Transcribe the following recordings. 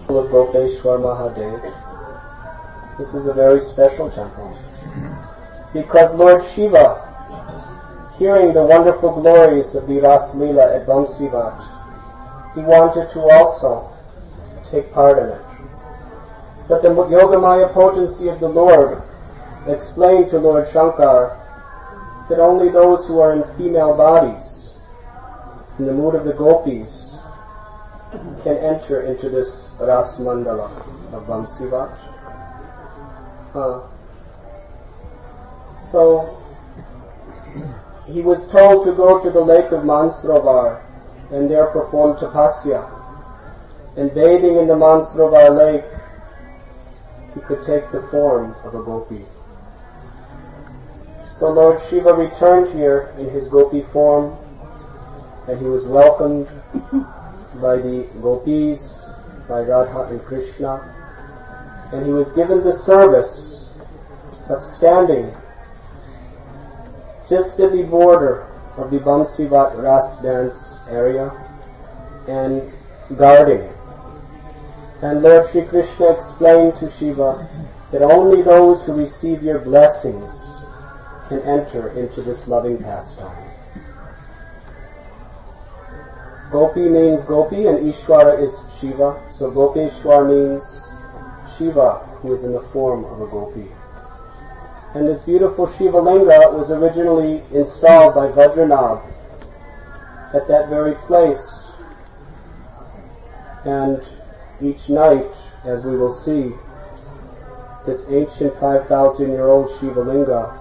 of Gopeshwar Mahadev. This is a very special temple because Lord Shiva, hearing the wonderful glories of the Ras Leela at Vamsivat, he wanted to also take part in it. But the Yogamaya potency of the Lord explained to Lord Shankar that only those who are in female bodies, in the mood of the gopis, can enter into this Ras Mandala of Vamsivat. So he was told to go to the lake of Mansrovar and there perform tapasya. And bathing in the Mansrovar lake, he could take the form of a gopi. So Lord Shiva returned here in his gopi form, and he was welcomed by the gopis, by Radha and Krishna, and he was given the service of standing just at the border of the Vamsivat Ras dance area and guarding. And Lord Shri Krishna explained to Shiva that only those who receive your blessings can enter into this loving pastime. Gopi means Gopi and Ishvara is Shiva. So Gopeshwar means Shiva who is in the form of a Gopi. And this beautiful Shiva Linga was originally installed by Vajranabh at that very place. And each night, as we will see, this ancient 5,000-year-old Shiva Linga,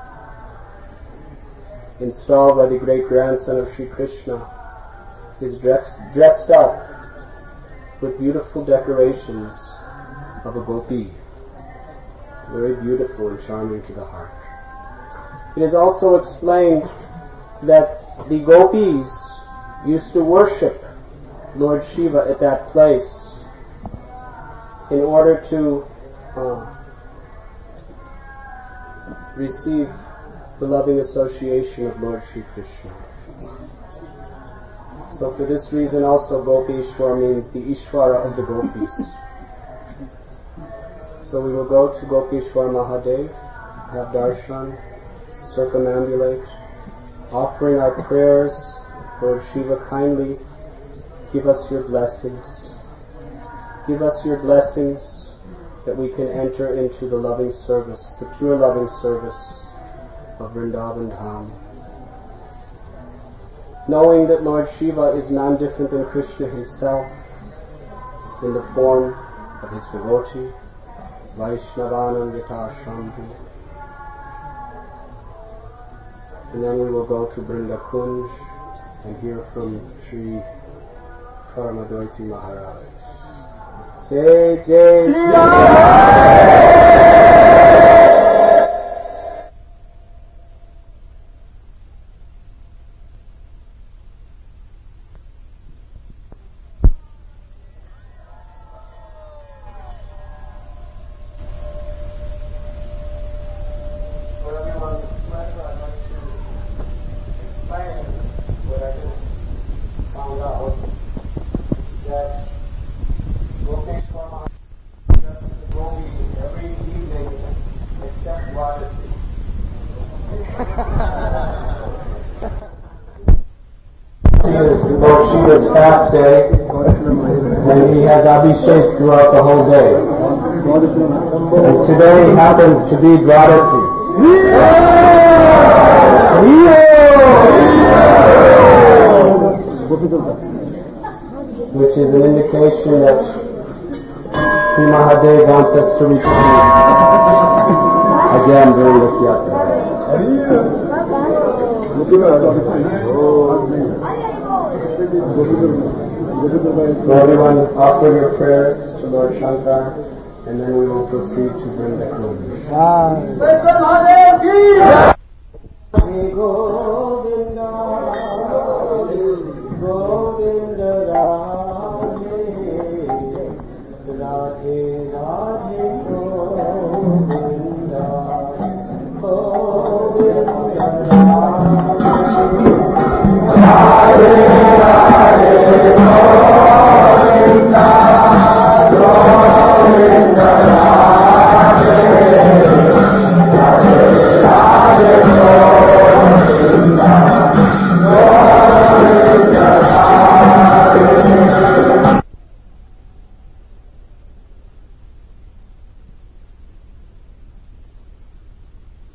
installed by the great-grandson of Sri Krishna, is dressed up with beautiful decorations of a gopi. Very beautiful and charming to the heart. It is also explained that the gopis used to worship Lord Shiva at that place in order to receive the loving association of Lord Shri Krishna. So for this reason also Gopeshwar means the Ishvara of the gopis. So we will go to Gopeshwar Mahadev, have darshan, circumambulate, offering our prayers. Lord Shiva, kindly give us your blessings. Give us your blessings that we can enter into the loving service, the pure loving service of Vrindavan Dham. Knowing that Lord Shiva is none different than Krishna himself in the form of his devotee, Vaishnavanandita Shambhu. And then we will go to Brinda Kunj and hear from Sri Paramadoiti Maharaj. Jai Jai Lord Shiva's fast day, and he has Abhishek throughout the whole day. And today happens to be Dwadasi, which is an indication that Sri Mahadev wants us to return again during this yatra. So everyone offer your prayers to Lord Shankar, and then we will proceed to bring the Kunj.